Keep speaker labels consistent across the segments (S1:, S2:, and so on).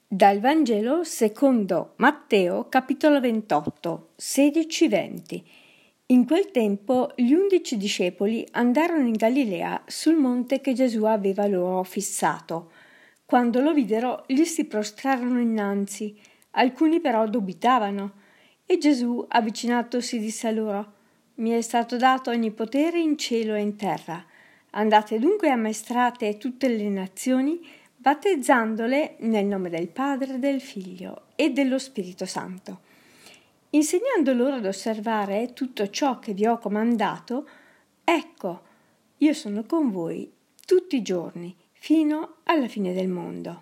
S1: Dal Vangelo secondo Matteo, capitolo 28, 16-20. In quel tempo gli 11 discepoli andarono in Galilea sul monte che Gesù aveva loro fissato. Quando lo videro, gli si prostrarono innanzi. Alcuni però dubitavano. E Gesù, avvicinatosi, disse a loro: «Mi è stato dato ogni potere in cielo e in terra. Andate dunque e ammaestrate tutte le nazioni, battezzandole nel nome del Padre, del Figlio e dello Spirito Santo, insegnando loro ad osservare tutto ciò che vi ho comandato. Ecco, io sono con voi tutti i giorni, fino alla fine del mondo».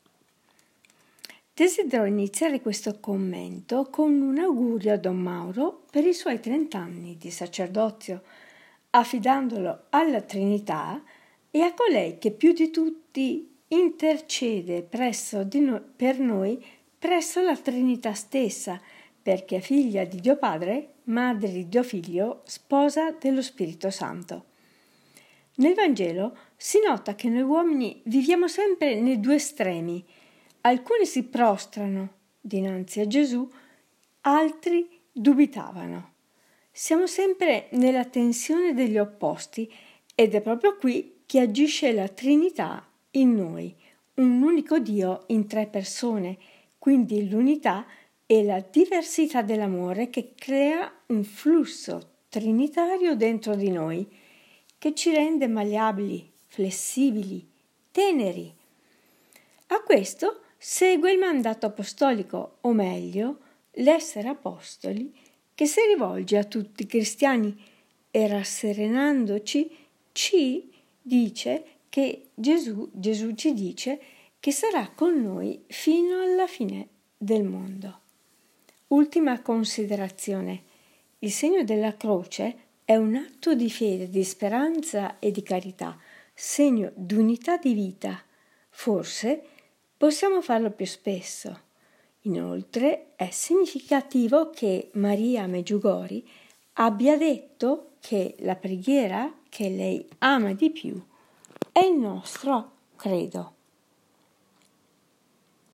S1: Desidero iniziare questo commento con un augurio a Don Mauro per i suoi 30 anni di sacerdozio, affidandolo alla Trinità e a colei che più di tutti intercede per noi presso la Trinità stessa, perché è figlia di Dio Padre, madre di Dio Figlio, sposa dello Spirito Santo. Nel Vangelo si nota che noi uomini viviamo sempre nei due estremi. Alcuni si prostrano dinanzi a Gesù, altri dubitavano. Siamo sempre nella tensione degli opposti ed è proprio qui che agisce la Trinità in noi, un unico Dio in 3 persone, quindi l'unità e la diversità dell'amore che crea un flusso trinitario dentro di noi che ci rende malleabili, flessibili, teneri. A questo segue il mandato apostolico, o meglio, l'essere apostoli, che si rivolge a tutti i cristiani e rasserenandoci ci dice che Gesù ci dice che sarà con noi fino alla fine del mondo. Ultima considerazione: il segno della croce è un atto di fede, di speranza e di carità, segno d'unità di vita. Forse possiamo farlo più spesso. Inoltre è significativo che Maria Medjugorje abbia detto che la preghiera che lei ama di più è il nostro credo.